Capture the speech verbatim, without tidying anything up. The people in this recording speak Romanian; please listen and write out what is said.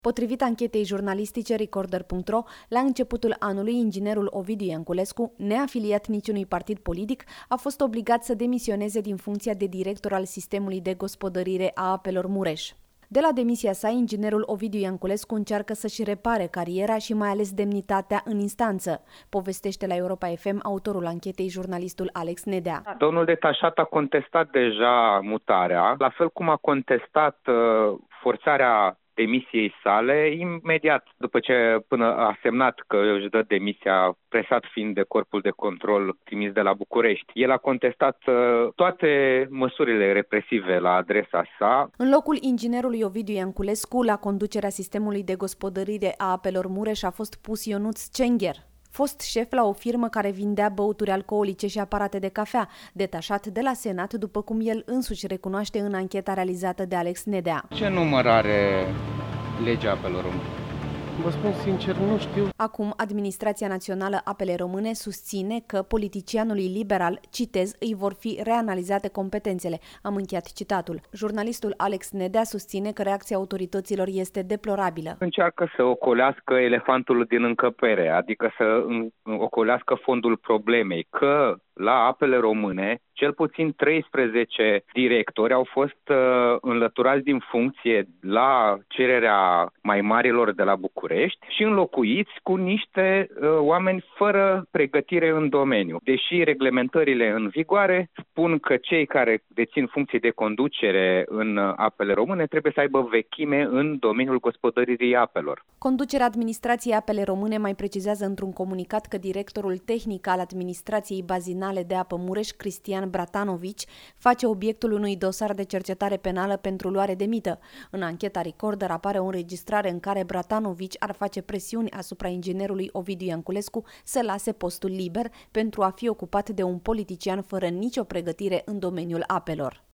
Potrivit anchetei jurnalistice Recorder punct ro, la începutul anului, inginerul Ovidiu Ianculescu, neafiliat niciunui partid politic, a fost obligat să demisioneze din funcția de director al sistemului de gospodărire a apelor Mureș. De la demisia sa, inginerul Ovidiu Ianculescu încearcă să-și repare cariera și mai ales demnitatea în instanță, povestește la Europa F M autorul anchetei, jurnalistul Alex Nedea. Domnul detașat a contestat deja mutarea, la fel cum a contestat uh, forțarea demisiei sale imediat după ce până a semnat că își dă demisia, presat fiind de corpul de control trimis de la București. El a contestat uh, toate măsurile represive la adresa sa. În locul inginerului Ovidiu Ianculescu, la conducerea sistemului de gospodărire a apelor Mureș a fost pus Ionuț Cengher, fost șef la o firmă care vindea băuturi alcoolice și aparate de cafea, detașat de la Senat, după cum el însuși recunoaște în ancheta realizată de Alex Nedea. Ce număr are legea apelor române? Vă spun sincer, nu știu. Acum, Administrația Națională Apele Române susține că politicianului liberal, citez, îi vor fi reanalizate competențele. Am încheiat citatul. Jurnalistul Alex Nedea susține că reacția autorităților este deplorabilă. Încearcă să ocolească elefantul din încăpere, adică să ocolească fondul problemei, că la Apele Române cel puțin treisprezece directori au fost uh, înlăturați din funcție la cererea mai marilor de la București și înlocuiți cu niște uh, oameni fără pregătire în domeniu. Deși reglementările în vigoare spun că cei care dețin funcții de conducere în Apele Române trebuie să aibă vechime în domeniul gospodăririi apelor. Conducerea Administrației Apele Române mai precizează într-un comunicat că directorul tehnic al Administrației Bazinale de Apă Mureș, Cristian Bratanovici, face obiectul unui dosar de cercetare penală pentru luare de mită. În ancheta Recorder apare o înregistrare în care Bratanovici ar face presiuni asupra inginerului Ovidiu Ianculescu să lase postul liber pentru a fi ocupat de un politician fără nicio pregătire în domeniul apelor.